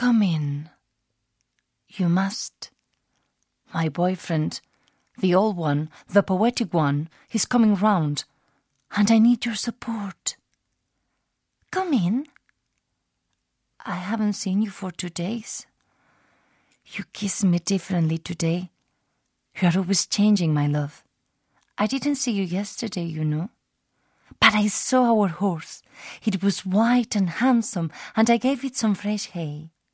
Come in. You must. My boyfriend, the old one, the poetic one, he's coming round, and I need your support. Come in. I haven't seen you for 2 days. You kiss me differently today. You are always changing, my love. I didn't see you yesterday, you know. But I saw our horse. It was white and handsome, and I gave it some fresh hay.